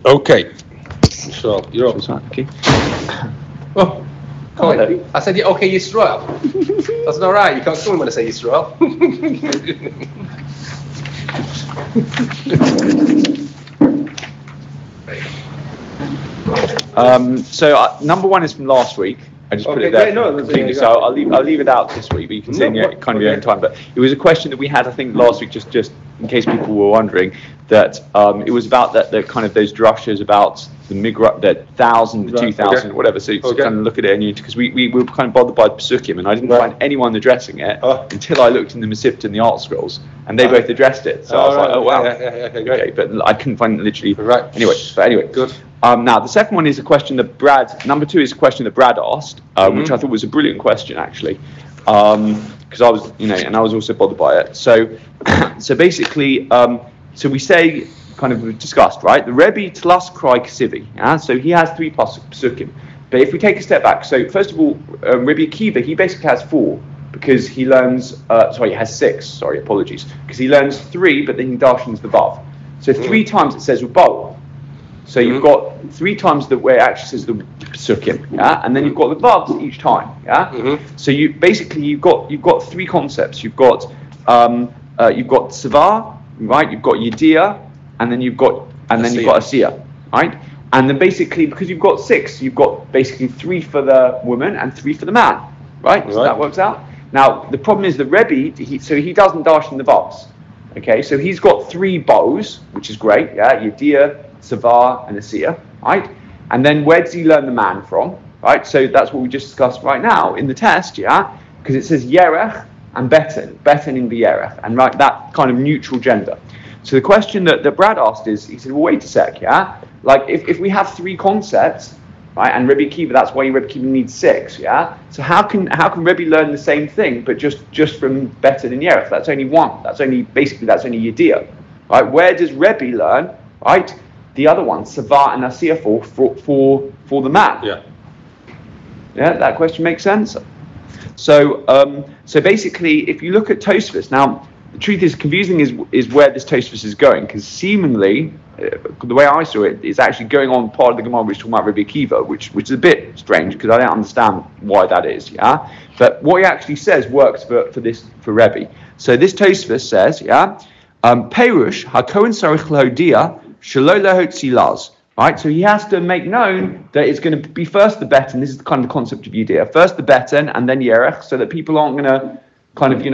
Okay. So you're up. Okay. Oh, I said, yeah, okay, Yisrael. That's not right. You can't call him when I say Yisrael. So number one is from last week. I just put it there completely. So I'll leave it out this week, but you can see it kind of your own time. But it was a question that we had, I think, last week, just in case people were wondering, that it was about the kind of those drushes about the migra, the 1,000, the 2,000, whatever. So you kind of look at it, and because we were kind of bothered by the Pesukim, and I didn't find anyone addressing it until I looked in the Masifta and the Art Scrolls, and they both addressed it. So I was like, oh wow, okay, but I couldn't find it literally. Anyway, good. Now, the second one is a question that number two is a question that Brad asked, which I thought was a brilliant question, actually, because I was, and I was also bothered by it. So basically, so we say, kind of discussed, right? The Rebbe Tlas Krai Ksivi, so he has 3 Pesukim. But if we take a step back, so first of all, Rebbe Akiva, he basically has 4, because he learns, he has 6, because he learns 3, but then he darshans the Vav. So 3 times it says Ubal. So you've got 3 times where it actually says the Pesukim, and then you've got the Vavs each time, So you've got 3 concepts. You've got Savar, right? You've got Yediyah, and then you've got Asiyah, right? And then basically, because you've got 6, you've got basically 3 for the woman and 3 for the man, right? So that works out. Now the problem is the Rebbe, he doesn't darshan the Vavs, okay? So he's got 3 bows, which is great, Yediyah, Savar, and Asiyah, right? And then where does he learn the man from, right? So that's what we just discussed right now in the test, because it says Yerech and Beten in the Yerech, and right, that kind of neutral gender. So the question that Brad asked is, he said, well, wait a sec, like if we have 3 concepts, right, and Rebbe Akiva, that's why Rebbe Akiva needs 6, So how can Rebbe learn the same thing, but just from Beten and Yerech? That's only 1. That's only Yediyah, right? Where does Rebbe learn, right, the other one, Savar and Asiyah for the man? Yeah, that question makes sense. So basically, if you look at Tosfos, now the truth is confusing is where this Tosfos is going, because seemingly, the way I saw it, it's actually going on part of the Gemara which is talking about Rebbe Akiva, which is a bit strange because I don't understand why that is. But what he actually says works for Rebbe. So this Tosfos says, Perush HaKohen Sarich L'Hodia Shelo Lahotzi Laz. Right, so he has to make known that it's going to be first the Beten. This is the kind of concept of Yediyah. First the Beten and then Yerech, so that people aren't going to kind of,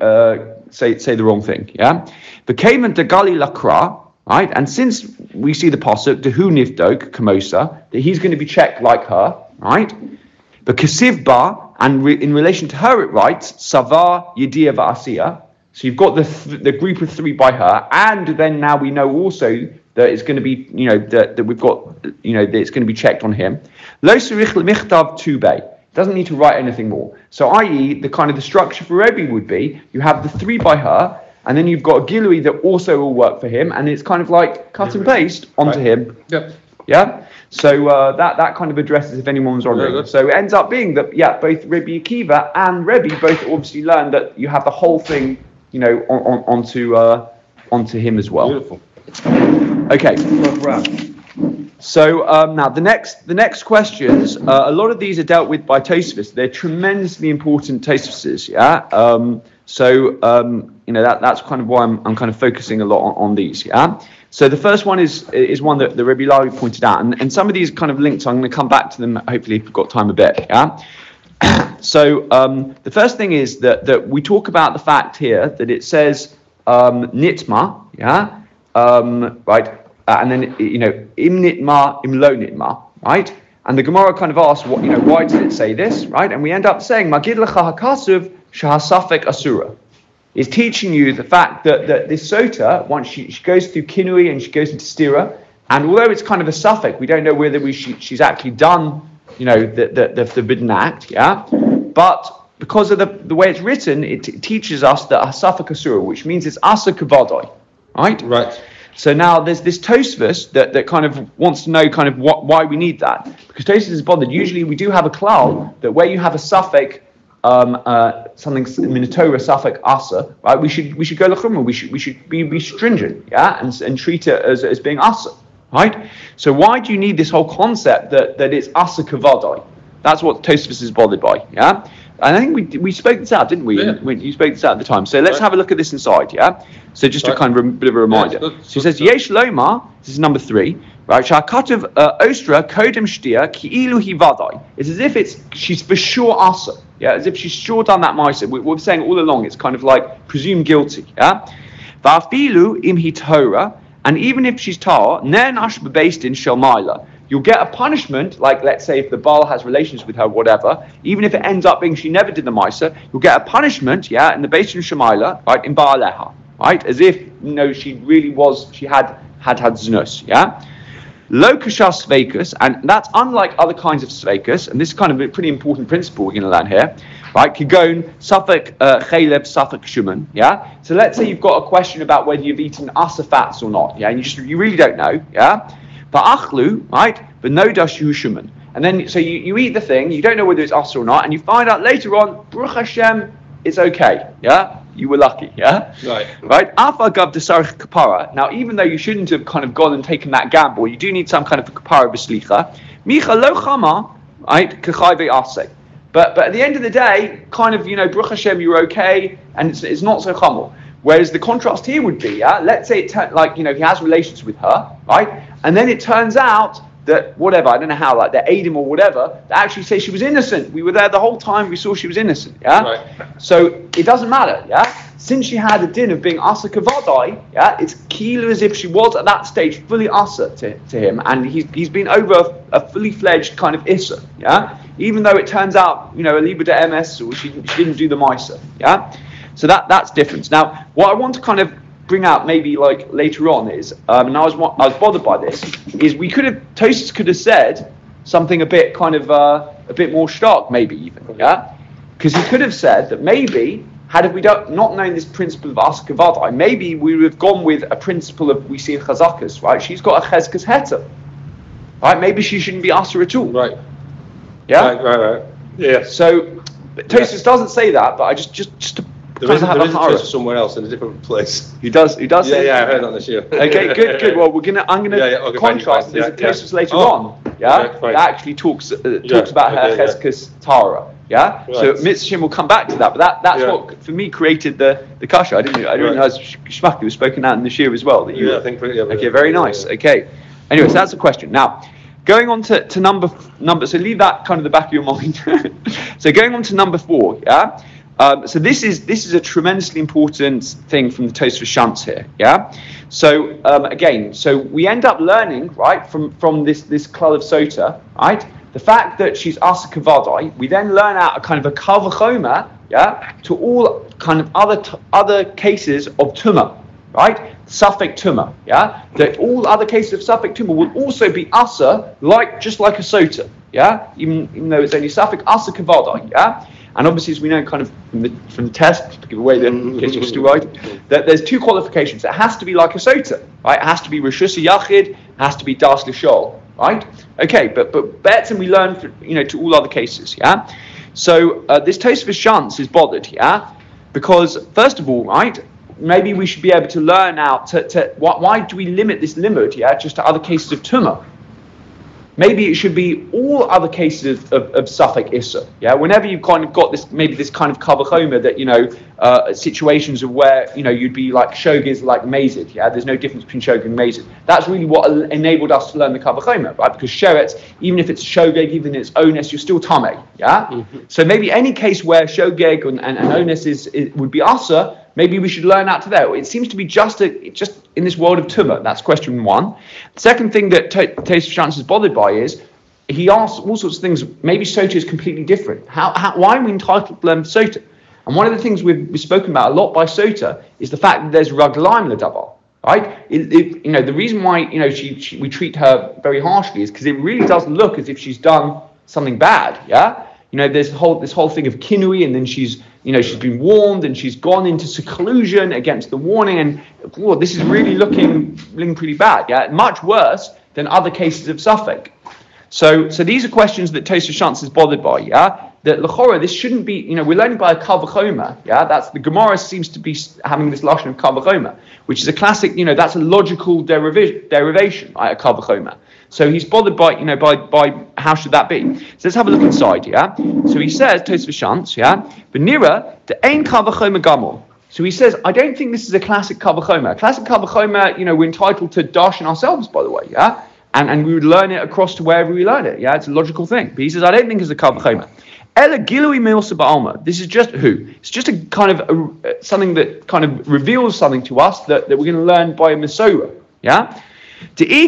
say the wrong thing. But Kaman Dagali Lakra, right? And since we see the pasuk Dehu Nivdok Kamosa, that he's going to be checked like her, right? But Kasivba, and in relation to her, it writes Savar Yediyah Va'asiyah. So you've got the group of 3 by her, and then now we know also that it's going to be, that we've got, that it's going to be checked on him. Lo Sarich L'Michtav Tubei. Doesn't need to write anything more. So, i.e., the structure for Rebbe would be, you have the 3 by her, and then you've got a Gilui that also will work for him, and it's kind of like cut and paste onto him. Yep. Yeah? So that kind of addresses if anyone's wondering. So it ends up being that, both Rebbe Akiva and Rebbe both obviously learn that you have the whole thing, onto him as well. Beautiful. Okay. So now the next questions, a lot of these are dealt with by Tosfos. They're tremendously important Tosfos, that's kind of why I'm kind of focusing a lot on these, So the first one is one that the Rebbe Lawi pointed out, and some of these kind of links, I'm going to come back to them hopefully if we've got time a bit, So the first thing is that we talk about the fact here that it says nitma, right. And then, im nitma, im lo nitma, right? And the Gemara kind of asks, why did it say this, right? And we end up saying, Magid lecha hakasuv shahasafek asura. Is teaching you the fact that this sota, once she goes through kinui and she goes into stira, and although it's kind of a suffix, we don't know whether she's actually done, the forbidden act, But because of the way it's written, it teaches us that hasafek asura, which means it's asa kavadai, right? Right. So now there's this Tosfos that kind of wants to know kind of why we need that, because Tosfos is bothered. Usually we do have a klal that where you have a suffix, something in the Torah suffix asa, right? We should go lechumra. We should be stringent, and treat it as being asa, right? So why do you need this whole concept that it's asa kavadai? That's what Tosfos is bothered by, yeah? And I think we spoke this out, didn't we? Yeah. When you spoke this out at the time. So let's have a look at this inside, yeah? So just a kind of a bit of a reminder. Yeah, So he says, Yesh Lomar, this is number 3, right? Sha'akatav ostra kodem shtia ki'ilu hi vadai. It's as if she's for sure asa, yeah? As if she's sure done that ma'aseh. We're saying all along, it's kind of like presumed guilty, yeah? Va'afilu im hi Torah, and even if she's tar, ner nashba based in shalmaila. You'll get a punishment, like let's say if the Baal has relations with her, whatever, even if it ends up being she never did the Maisa, you'll get a punishment, yeah, in the Beis Din Shemaila, right, in Baaleha, right, as if, she really was, she had znus, yeah. Lo kashas sveikus, and that's unlike other kinds of sveikus, and this is kind of a pretty important principle we're going to learn here, right, kigon, safek chalev, safek shuman, yeah. So let's say you've got a question about whether you've eaten asa fats or not, yeah, and you really don't know, yeah. Ba'achlu, right? But no dash yushuman. And then, so you eat the thing, you don't know whether it's us or not, and you find out later on, Baruch Hashem, it's okay, yeah? You were lucky, yeah? Right? Afa gav desarich kapara. Now, even though you shouldn't have kind of gone and taken that gamble, you do need some kind of a kapara b'slicha. Micha lo chama, right? K'chayve ase. But at the end of the day, kind of, Baruch Hashem, you're okay, and it's not so chamal. Whereas the contrast here would be, yeah, let's say he has relations with her, right? And then it turns out that whatever, I don't know how, like they aid him or whatever, they actually say she was innocent. We were there the whole time, we saw she was innocent, yeah? Right. So it doesn't matter, yeah? Since she had a din of being asa kavadai, yeah, it's kilo as if she was at that stage fully asa to him, and he's been over a fully fledged kind of issa, yeah? Even though it turns out, a liba de ms, or she didn't do the misa, yeah? So that's different. Now, what I want to kind of bring out maybe like later on is, and I was bothered by this, is Tosfos could have said something a bit kind of a bit more stark, maybe even, yeah, because he could have said that maybe had we not known this principle of asa kavadai, maybe we would have gone with a principle of we see in chazakas, right? She's got a chezkas heta, right? Maybe she shouldn't be asa at all, right? Yeah, right. Yeah. So Tosfos doesn't say that, but I just to there is a Tosfos somewhere else in a different place. He does. Yeah, I heard on this year. Okay, good. Well, I'm gonna contrast. There's a Tosfos later on. Yeah, that actually talks about her chezkas tara. Yeah, right. So Mitzvah will come back to that. But that's what for me created the kasha. I didn't realize Shmaki was spoken out in the shir as well. I think. Okay, very nice. Okay. Anyway, so that's the question. Now, going on to number. So leave that kind of the back of your mind. So going on to number 4. Yeah. So this is a tremendously important thing from the Tosfos Shantz here, yeah. So again, so we end up learning, right, from this klal of sota, right, the fact that she's asa kavadai. We then learn out a kind of a kal v'chomer, yeah, to all kind of other cases of tumah, right, safek tumah, yeah. That all other cases of safek tumah will also be asa, just like a sota, yeah, even though it's only safek asa kavadai, yeah. And obviously, as we know, kind of from the test, to give away in case you're still right, that there's 2 qualifications. It has to be like a sota, right? It has to be reshus yachid, it has to be das l'shol, right? Okay, but betzim we learn, to all other cases, yeah. So this Tosfos Shantz is bothered, yeah, because first of all, right, maybe we should be able to learn out why do we limit this limud, yeah, just to other cases of tumah. Maybe it should be all other cases of safek issa. Yeah, whenever you've kind of got this kind of kavachoma that situations of where you'd be like shogeg like mazid. Yeah, there's no difference between shogeg and mazid. That's really what enabled us to learn the kavachoma, right? Because sheretz, even if it's shogeg, even in its onus, you're still tameh. Yeah, so maybe any case where shogeg and onus would be asa. Maybe we should learn out to that. It seems to be just in this world of tumah. That's question 1. The second thing that Tosfos Shantz is bothered by is he asks all sorts of things. Maybe sota is completely different. Why are we entitled to learn sota? And one of the things we've spoken about a lot by sota is the fact that there's raglaim l'davar. Right? The reason why we treat her very harshly is because it really does look as if she's done something bad. Yeah. There's this whole thing of kinui, and then she's been warned and she's gone into seclusion against the warning, and this is really looking pretty bad. Yeah, much worse than other cases of safek. So these are questions that Tosfos Shantz is bothered by. Yeah, that l'chora, this shouldn't be, we're learning by a kal v'chomer, yeah? That's, the Gemara seems to be having this lashon of kal v'chomer, which is a classic, that's a logical derivation, right, a kal v'chomer. So he's bothered by how should that be? So let's have a look inside, yeah? So he says, Tos v'shantz, yeah? V'nira, the ein kal v'chomer gamor. So he says, I don't think this is a classic kal v'chomer. Classic kal v'chomer, we're entitled to darshan ourselves, by the way, yeah? And we would learn it across to wherever we learn it, yeah? It's a logical thing. But he says, I don't think it's a kal v'chomer. Ela gilui milsa ba'alma. This is just who? It's just a kind of something that kind of reveals something to us that we're going to learn by a Masorah, yeah? Because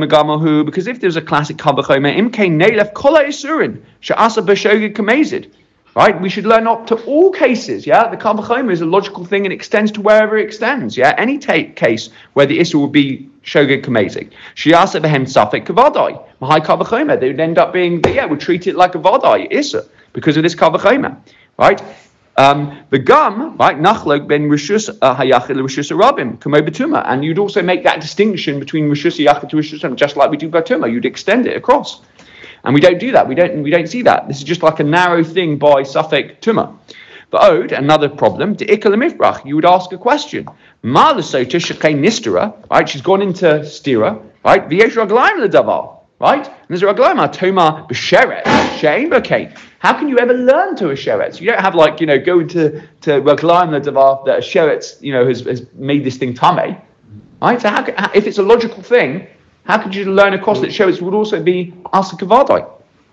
if there's a classic kal v'chomer, imkein neilef kol ha'isurin she'asa b'shogeg kamezid. Right, we should learn up to all cases. Yeah, the kal v'chomer is a logical thing and extends to wherever it extends. Yeah, any case where the issue will be shogeg kamezid. She'asa b'hem safek kavadai. Mahai kal v'chomer. They would end up being, we'll treat it like a vadai issa because of this kal v'chomer. Right. The gum, right, nachlog ben rishus hayachid rishus rabim kamo betuma, and you'd also make that distinction between rishus hayachid to rishus, just like we do betuma. You'd extend it across, and we don't do that. We don't see that. This is just like a narrow thing by safek tuma. But ode, another problem. To ikalamifbrach, you would ask a question. Ma lesota shekei nistera, right? She's gone into stira, right? V'yesh raglaim ledavar. Right? And there's a raglaim toma b'sheret shein b'kein. How can you ever learn to a sheret? You don't have go into raglaim ledavar that a sheret has made this thing tameh. Right? So if it's a logical thing, how could you learn across that sherets would also be asa kavadai?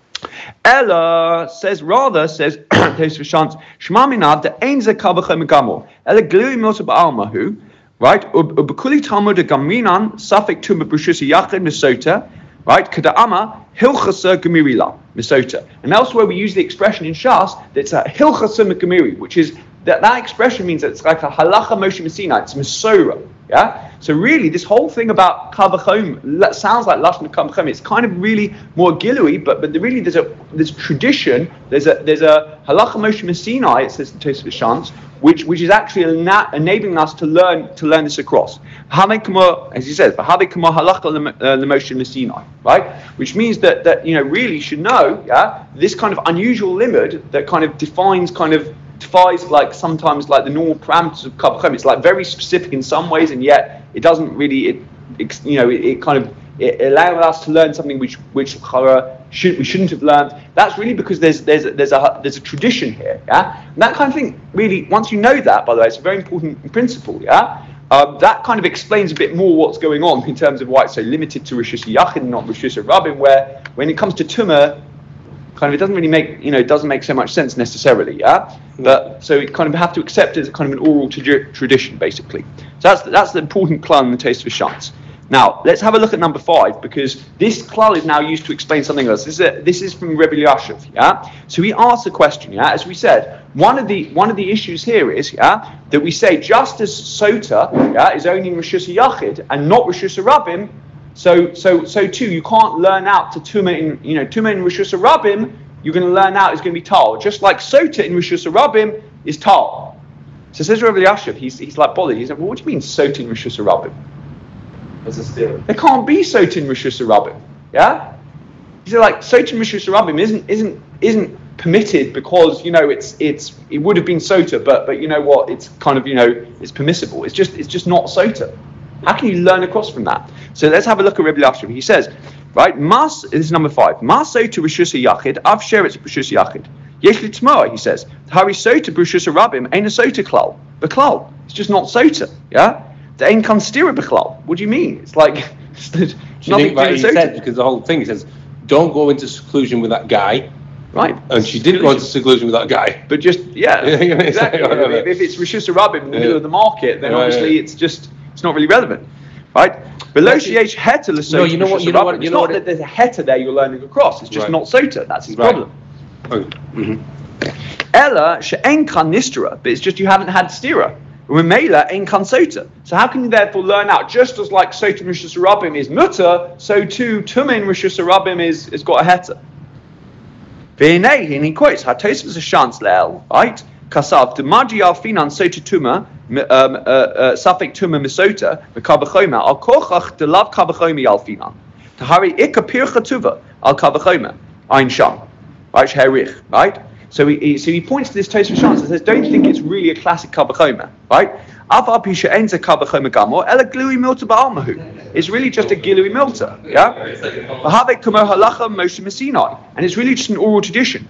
Ella says Tos v'shantz shema minav the ein ze kal v'chomer gamor. Ella glui milsa ba'almahu. Right? Ubekuli talmud gaminan safek tuma b'rishus yachid misota. Right? Kada'ama hilchasa gemirila misota. And elsewhere we use the expression in Shas that's a hilchasa gemiri, which is that expression means that it's like a halacha Moshe Messina. It's Masorah. Yeah. So really, this whole thing about kal v'chomer sounds like lashon kal v'chomer. It's kind of really more gilui, but really there's tradition. There's a halacha Moshe Messina. It says in Tos v'shantz, which is actually enabling us to learn this across. As he says, halacha Moshe Messina, right? Which means that really should know, this kind of unusual limit that kind of defies like sometimes like the normal parameters of kal v'chomer. It's like very specific in some ways, and yet it doesn't really. It allows us to learn something which we shouldn't have learned. That's really because there's a tradition here, yeah. And that kind of thing really, once you know that, by the way, it's a very important principle, yeah. That kind of explains a bit more what's going on in terms of why it's so limited to rishus yachid and not rishus rabim. Where when it comes to tumah, kind of it doesn't really make it doesn't make so much sense necessarily, yeah. But so you kind of have to accept it as kind of an oral tradition, basically. So that's the important klal in the Tos v'shantz. Now let's have a look at number 5, because this klal is now used to explain something else. This is from Rebbe Elyashiv, yeah. So he asks a question, yeah. As we said, one of the issues here is, yeah, that we say just as sota, yeah, is only in rishus yachid and not rishus rabim. So too, you can't learn out to tumah in rishus rabim. You're going to learn out is going to be tal, just like sota in rishus rabim is tal. So says Rebbe Elyashiv, he's like bothered. He's like, well, what do you mean sota in rishus rabim? There can't be sota in rishus rabim. Yeah, he said like sota in rishus rabim isn't permitted because it would have been sota, but you know what? It's kind of it's permissible. It's just not sota. How can you learn across from that? So let's have a look at Rebbe Elyashiv. He says, right, this is number 5. Mas sota rishus yachid, av sheretz rishus yachid. Yesh litmoa, he says, hari sota rishus rabim ain't a sota klal, beklal. It's just not sota. Yeah, the ain't kan stira beklal. What do you mean? It's like it's nothing to do with sota. Because the whole thing, he says, don't go into seclusion with that guy. Right. And she did go into seclusion with that guy. But just exactly. If it's rishus rabim in the middle of the market, then obviously it's not really relevant, right? Below sheyesh heter l'sota. You know what? It's not that there's a heter there you're learning across. It's just not sota. That's his problem. Ella she'en kan nistera, but it's just you haven't had stira. Remela en kan sota. So how can you therefore learn out? Just as like sota in rishus rabim is mutter, so too tumah in rishus rabim is got a heter. V'nei, and he quotes Hatos was a chance le'el, right? Kasav d'magi alfinan sota tuma. Safek tuma misota kal v'chomer al kochach de lav kal v'chomer alfinan tahari ikka pircha tuva al kal v'chomer ein sham right herich, right. So he points to this Tosfos Shas and says, don't think it's really a classic Kabbalah, right? It's really just a Gilui Milta, yeah? And it's really just an oral tradition.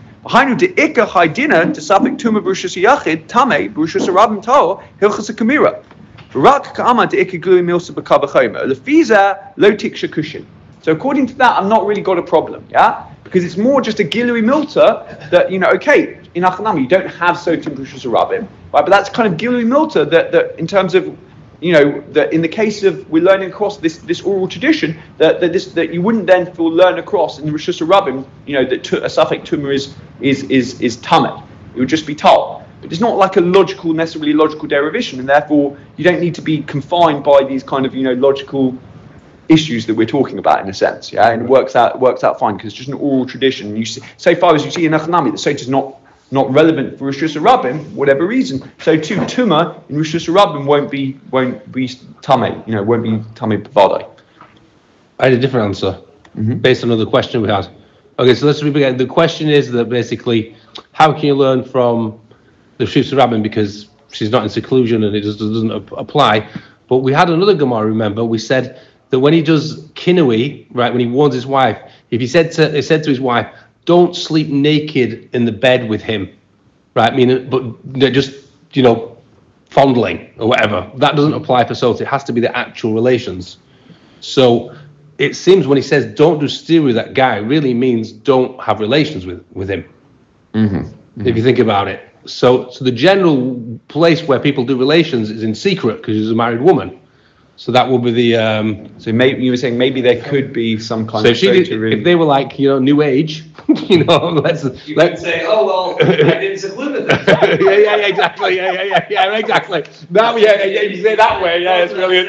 So according to that, I've not really got a problem, yeah? Because it's more just a Gilui Milta that, okay, in Achanami you don't have Sotim Brushus Rabim, right? But that's kind of Gilui Milta that in terms of, that in the case of we're learning across this oral tradition, that you wouldn't then learn across in the Rishus Rabim, that a Safek Tumah is Tamet. It would just be Tal. But it's not like a necessarily logical derivation, and therefore you don't need to be confined by these kind of logical issues that we're talking about in a sense, yeah, and it works out fine because it's just an oral tradition. You see, so far as you see in Achanami, the Sota is not relevant for Rishus Rabim, whatever reason. So too, Tumah in Rishus Rabim won't be Tameh, won't be Tameh Bavadai. I had a different answer based on another question we had. Okay, so let's repeat again. The question is that basically, how can you learn from the Rishus Rabim because she's not in seclusion and it just doesn't apply? But we had another Gemara. Remember, we said that when he does kinui, right, when he warns his wife, if he said to his wife, don't sleep naked in the bed with him, right? But just, fondling or whatever. That doesn't apply for Sota. It has to be the actual relations. So it seems when he says don't do steer with that guy, it really means don't have relations with him. If you think about it. So the general place where people do relations is in secret because she's a married woman. So that will be the. So maybe you were saying maybe there could be some kind of. So if they were like New Age, let's say, oh well, I didn't seclude them. yeah, exactly, yeah, exactly. Now, you say it that way, yeah, it's brilliant.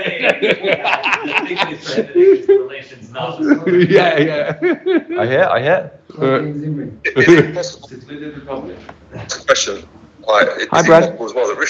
Yeah. I hear. It's a question. Hi, Brad. As well, that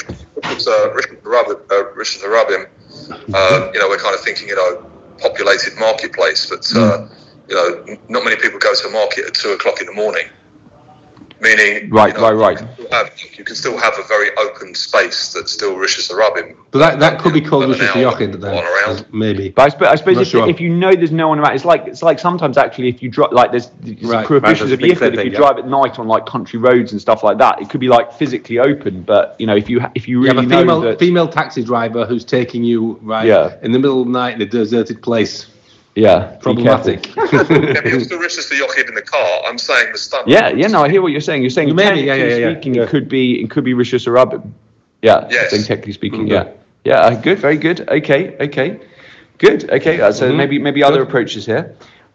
Rishus Harabim, we're kind of thinking, populated marketplace, but not many people go to a market at 2:00 in the morning. Meaning, right. You can still have a very open space that's still Rishus Harabim. But that could be called Rishus Yochid then, maybe. But I suppose if you know there's no one around, it's like sometimes actually if you drive, like there's prohibitions of Yichud, if you drive at night on like country roads and stuff like that, it could be like physically open. But if you really know that female taxi driver who's taking you in the middle of the night in a deserted place. Yeah, problematic. You're still Rishus Yochid in the car. I'm saying the stuff. No, I hear what you're saying. You're saying technically speaking, it could be Rishus Harabim. Yeah, yes. Technically speaking, yeah. Good, very good. Okay, good. Okay, so maybe other approaches here.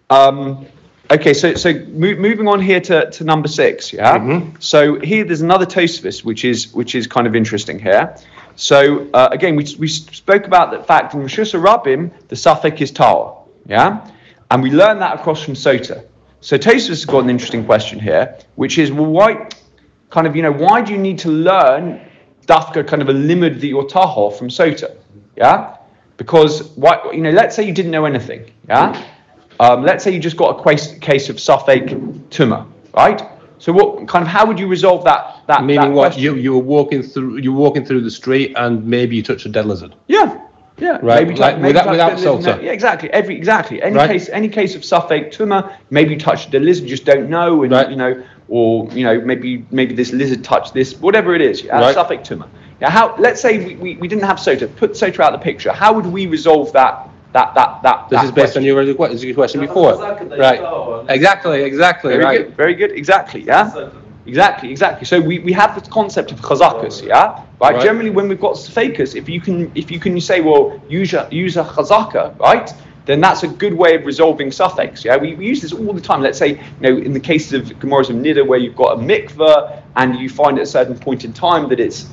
Okay, so moving on here to number 6. Yeah. So here there's another Tosfos which is kind of interesting here. So again, we spoke about the fact in Rishus Harabim the suffix is Tara. Yeah, and we learn that across from Sota. So Tosfos has got an interesting question here, which is, well, why do you need to learn Dafka kind of a limud the Taho from Sota? Yeah, because let's say you didn't know anything. Yeah, let's say you just got a case of Safek Tumah, right? So how would you resolve that? Meaning what? You were walking through the street and maybe you touched a dead lizard. Yeah, right. Without Sota. Yeah, exactly. Any case of Safek Tumah, maybe you touched the lizard, you just don't know, and or maybe this lizard touched this, whatever it is. Safek Tumah. Yeah, let's say we didn't have Sota, put Sota out of the picture. How would we resolve that? This is based on your question before, right? Exactly. Very good. Exactly. Yeah. Exactly. So we have this concept of chazakas, yeah? Right? Generally, when we've got safekas, if you can say, well, use a chazaka, right? Then that's a good way of resolving suffix. Yeah, we use this all the time. Let's say, in the case of Gemara's of Nida, where you've got a mikveh and you find at a certain point in time that it's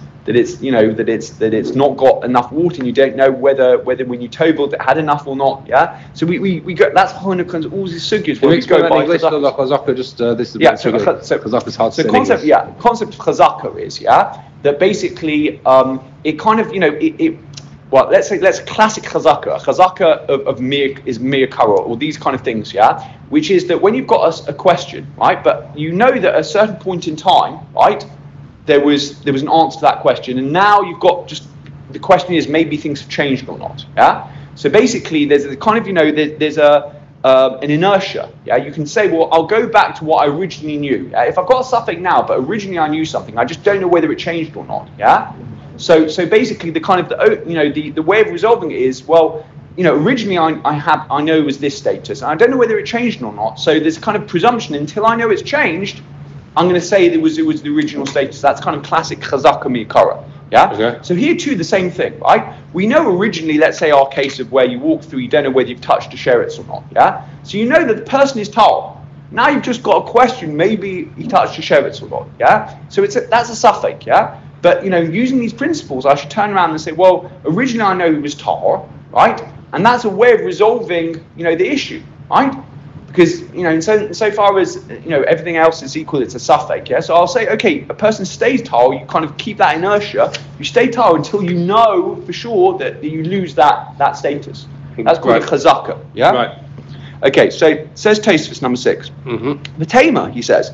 not got enough water, and you don't know whether when you toveled it had enough or not. Yeah, so we go. That's all these sugyas. Can we explain that in English? Chazaka, just this is chazaka is hard to say. So concept of chazaka is that basically it kind of well, let's classic chazaka. A chazaka of miyakara, or these kind of things, yeah? Which is that when you've got a question, right, but you know that at a certain point in time, right, there was an answer to that question, and now you've got just, the question is maybe things have changed or not, yeah? So basically there's a kind of, there's an inertia, yeah? You can say, well, I'll go back to what I originally knew. Yeah? If I've got a suffix now, but originally I knew something, I just don't know whether it changed or not, yeah? So basically, the kind of the way of resolving it is, well, originally I know it was this status, and I don't know whether it changed or not. So there's kind of presumption until I know it's changed. I'm going to say it was the original status. That's kind of classic chazaka miyakara. Yeah. Okay. So here too, the same thing, right? We know originally, let's say our case of where you walk through, you don't know whether you've touched a sheretz or not. Yeah. So you know that the person is tahor. Now you've just got a question. Maybe he touched a sheretz or not. Yeah. So that's a suffix. Yeah. But, using these principles, I should turn around and say, well, originally I know he was tahor, right? And that's a way of resolving, the issue, right? Because, so far as, everything else is equal, it's a suffix, yeah? So I'll say, okay, a person stays tahor, you kind of keep that inertia, you stay tahor until you know for sure that you lose that status. That's called a chazaka, yeah? Right. Okay, so says Tosfos number 6. The Tamer, he says,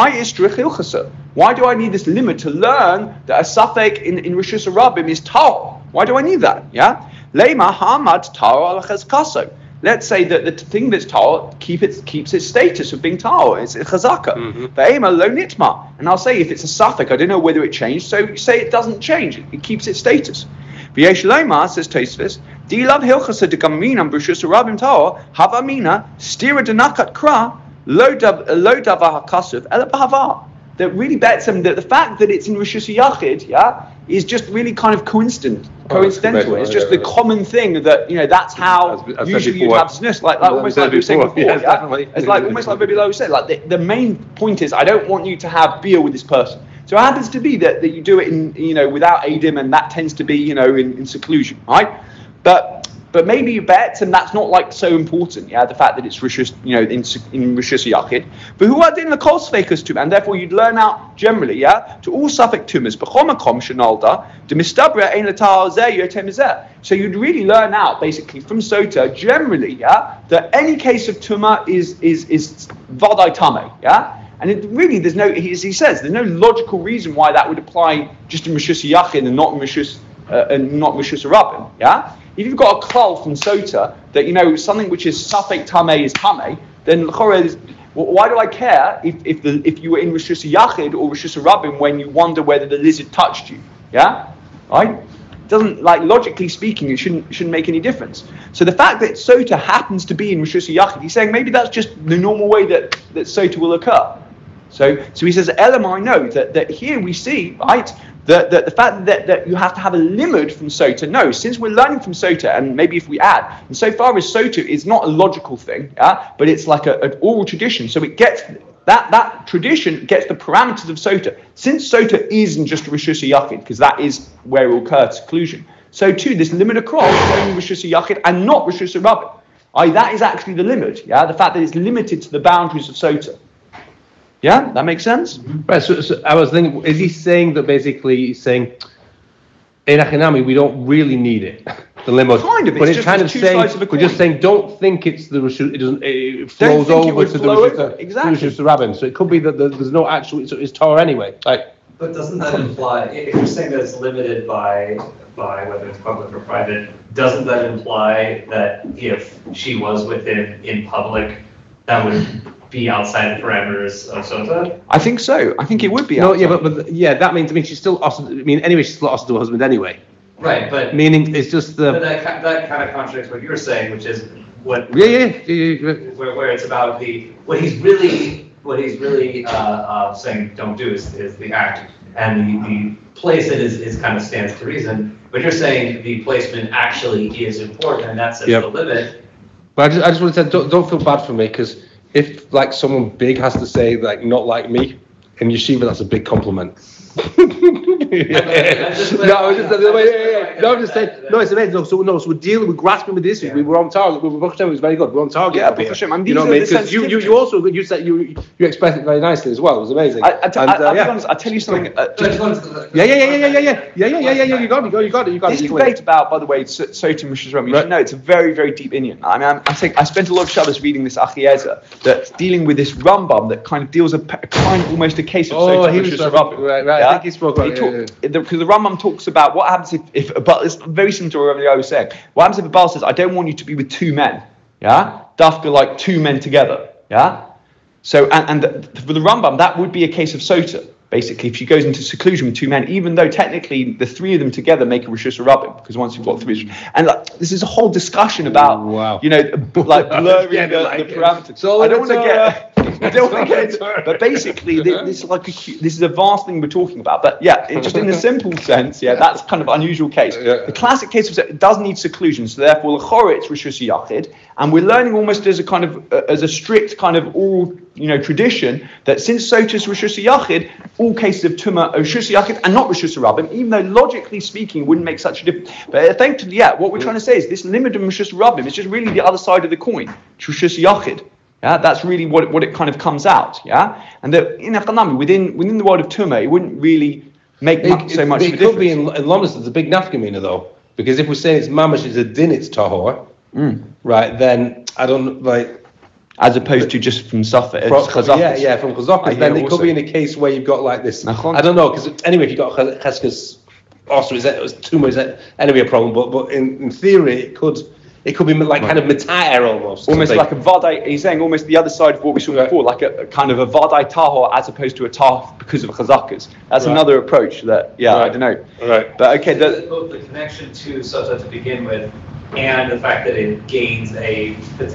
why do I need this limit to learn that a suffix in Rishus Rabim is tahor? Why do I need that? Yeah? Lema hamad tahor al chazkaso. Let's say that the thing that's tahor keeps its status of being tahor. It's chazaka. Ve'ema lo nitma. And I'll say if it's a suffix, I don't know whether it changed, so you say it doesn't change. It keeps its status. V'yesh lema, says Tosfos, dilav hilchasa de gaminam Rishus Rabim tahor havamina stira denakat kra lo davar hakasuv ela b'havar. That really bets him that the fact that it's in Rishus Yachid, yeah, is just really kind of coincidental. It's just the common thing that that's how usually you'd have snus, like almost like we were saying before. Yeah? It's like almost like Rabbi Lo said. Like the main point is, I don't want you to have beer with this person. So it happens to be that you do it in without Adim, and that tends to be in seclusion, right? But maybe you bet, and that's not like so important, yeah, the fact that it's Rishus, in Rishus Yachid. But who are in the kol sfeikus tuma, and therefore you'd learn out generally, yeah, to all suffix tumas, b'chomakom shenalda, de mistabra ein l'tahor zeh yotem zeh. So you'd really learn out basically from Sota generally, yeah, that any case of tuma is vadai tameh, yeah. And there's no, as he says, there's no logical reason why that would apply just in Rishus Yachid and not in Rishus Rabim, yeah. If you've got a klal from Sota that something which is suffix tameh is tameh, then why do I care if you were in Rishus Yachid or Rishus Rabim when you wonder whether the lizard touched you? Yeah, right? It doesn't, logically speaking, it shouldn't make any difference. So the fact that Sota happens to be in Rishus Yachid, he's saying maybe that's just the normal way that Sota will occur. So he says, Elam, I know that here we see, right, that the fact that you have to have a limit from Sota. No, since we're learning from Sota, and maybe if we add, and so far as Sota is not a logical thing, yeah, but it's like an oral tradition, so it gets that tradition gets the parameters of Sota. Since Sota isn't just Rishus Yachid, because that is where it will occur seclusion, so too this limit across is only Rishus Yachid and not Rishus Rabim. That is actually the limit, yeah, the fact that it's limited to the boundaries of Sota. Yeah, that makes sense? Right, so I was thinking, is he saying that basically he's saying, in Achinami, we don't really need it, the limud. Kind of, but it's kind of saying, we're just saying, don't think it's the Rishus, it flows over to the Rishus Rabim. So it could be that there's no actual, it's Torah anyway. But doesn't that imply, if you're saying that it's limited by whether it's public or private, doesn't that imply that if she was with him in public, that would be outside the parameters of Sota? I think so. I think it would be outside. No, that means, she's still anyway, she's still also to her husband anyway. Right, but meaning it's just the. But that kind of contradicts what you're saying, which is what. Yeah. Where it's about what he's really saying don't do is the act, and the place it is kind of stands to reason. But you're saying the placement actually is important, and that's the limit. But I just want to say, don't feel bad for me, because if someone big has to say not like me in yeshiva, that's a big compliment. I'm just saying. No, it's amazing. So we're dealing, we're grasping with this. We were on target. It was very good. We're on target. Yeah, you know what I mean? Because you also said you expressed it very nicely as well. It was amazing. I'll be honest. I'll tell you something. Yeah. You got it. This debate about, by the way, Sota and Rosh Hashanah, you should know it's a very, very deep Indian. I mean, I spent a lot of Shabbos reading this Achiezer that's dealing with this Rambam that kind of deals a kind of almost a case of Sota and Rosh Hashanah. Right. Yeah? I think he spoke about it. Because the Rambam talks about what happens if but it's very similar to what I was saying. What happens if a Baal says, I don't want you to be with two men? Yeah? Dafka like two men together. Yeah? So, and for the Rambam, that would be a case of Sota. Basically, if she goes into seclusion with two men, even though technically the three of them together make a Rishus Rabbim, because once you've got three, and this is a whole discussion about, like blurring the parameters. So I don't want to get into it, but basically, this is a vast thing we're talking about. But yeah, just in a simple sense, that's kind of unusual case. The classic case of it does need seclusion, so therefore l'chora it's Rishus Yachid, and we're learning almost as a kind of as a strict kind of oral tradition that since Sota's Rishus Yachid, all cases of Tumah are Rishus Yachid and not Rishus Rabbim, even though logically speaking wouldn't make such a difference. But effectively, what we're trying to say is this limit of Rishus Rabbim is just really the other side of the coin, Rishus Yachid. Yeah, that's really what it kind of comes out. Yeah, and that in Echanami, within the world of Tumah, it wouldn't really make so much of a difference. It could be in Lomas, there's a big nafkamina though, because if we're saying it's mamash is a din, it's tahor, right? Then I don't like. As opposed to just from Safed, from Chazakis. Then it could be in a case where you've got like this. I don't know, because anyway, if you've got Cheskas, also is that anyway a problem? But in theory, it could be like kind of metayer almost. Almost like a vadai. He's saying almost the other side of what we saw before, like a kind of a vadai tahor as opposed to a tahor because of Chazakas. That's another approach that I don't know. Right. But okay, both the connection to Sota to begin with, and the fact that it gains a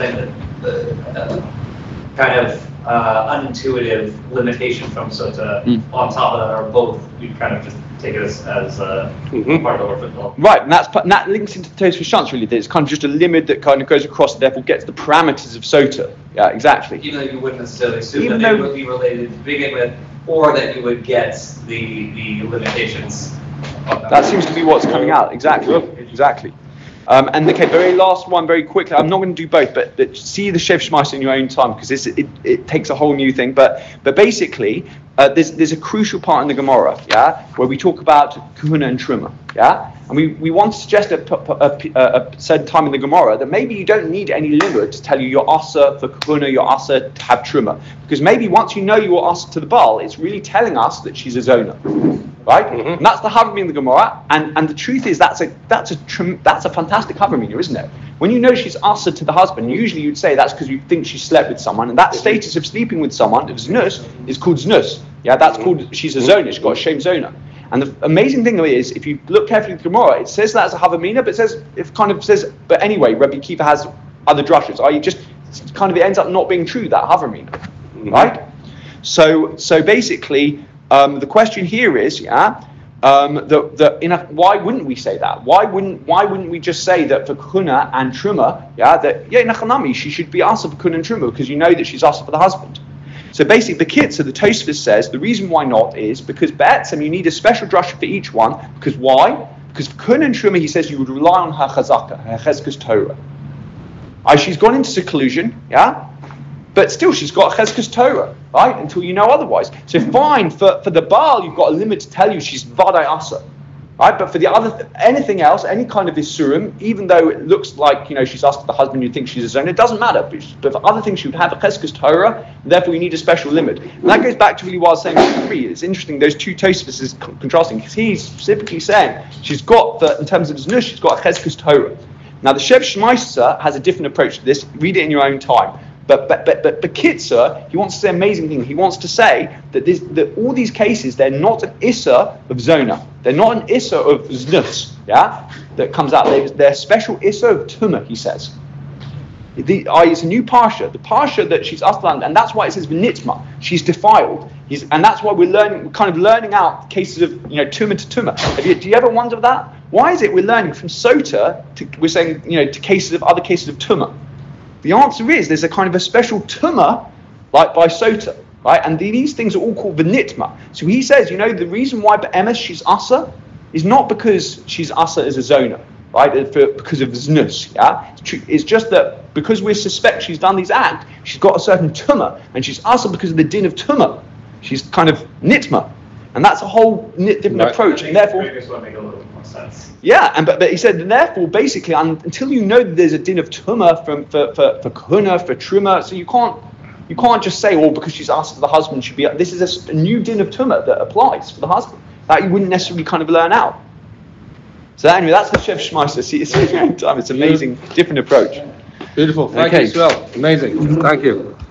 kind of unintuitive limitation from Sota on top of that are both, we kind of just take it as part of the orphan. Right, and that links into the Tosfos Shantz really, that it's kind of just a limit that kind of goes across, therefore gets the parameters of Sota. Yeah, exactly. Even though you wouldn't necessarily assume that they would be related to begin with, or that you would get the limitations. That seems to be what's coming out, exactly. And the very last one, very quickly. I'm not going to do both, but see the Shev Shmais in your own time because it takes a whole new thing. But basically, there's a crucial part in the Gemara, where we talk about Kahuna and Truma, and we want to suggest a certain time in the Gemara that maybe you don't need any limit to tell you you're Asa for Kahuna, you're Asa to have Truma, because maybe once you know you're Asa to the Baal, it's really telling us that she's a Zona. Right, and that's the Havamina in the Gemara, and the truth is that's a fantastic Havamina, isn't it? When you know she's Asa to the husband, usually you'd say that's because you think she slept with someone, and that status of sleeping with someone, of znus, is called znus. Yeah, that's called she's a zona. She's got a shame zona. And the amazing thing is, if you look carefully at the Gemara, it says that as a Havamina, but it kind of says, but anyway, Rabbi Kiva has other drushes. It ends up not being true, that Havamina, right? So basically. The question here is, why wouldn't we say that? Why wouldn't we just say that for Kahuna and Truma, Nachanami, she should be Asa for Kahuna and Truma because you know that she's Asa for the husband. So basically, the Tosfos says the reason why not is because Be'etzem you need a special drasha for each one. Because why? Because for Kahuna and Truma, he says you would rely on her Chazaka, her Chezkas Torah. She's gone into seclusion, but still, she's got Chezkas Torah, right? Until you know otherwise. So fine, for the Baal, you've got a limit to tell you she's Vadai Asa, right? But for the anything else, any kind of Isurim, even though it looks like, she's asked the husband, you think she's a zone, it doesn't matter. But for other things, she would have a Chezkas Torah, and therefore you need a special limit. And that goes back to really what I was saying with 3. It's interesting, those two Tosfos is contrasting, because he's specifically saying she's got, in terms of Znush, she's got a Chezkas Torah. Now, the Shev Shmais has a different approach to this. Read it in your own time. But Bekitzer, he wants to say an amazing thing. He wants to say that all these cases, they're not an Issa of Zona. They're not an Issa of Znus, that comes out. They're special Issa of Tumah, he says. It's a new Parsha. The Parsha that she's Aslan, and that's why it says V'nitma. She's defiled. And that's why we're learning out cases of Tumah to Tumah. Do you ever wonder that? Why is it we're learning from Sota we're saying to cases of other cases of Tumah? The answer is there's a kind of a special tumah, like by Sota. right? And these things are all called the nitma. So he says, the reason why Be'emes she's asa is not because she's asa as a zona, right? Because of znus, yeah? It's just that because we suspect she's done these acts, she's got a certain tumah, and she's asa because of the din of tumah. She's kind of nitma. And that's a whole different approach, and therefore, make a little more sense. Yeah, but he said, and therefore, basically, until you know that there's a din of tumah for kahuna, for truma, so you can't just say, because she's asked for the husband should be. This is a new din of tumah that applies for the husband that you wouldn't necessarily kind of learn out. So anyway, that's the Shev Shmaisa. See, it's amazing, different approach. Beautiful. Thank you as well. Amazing. Thank you.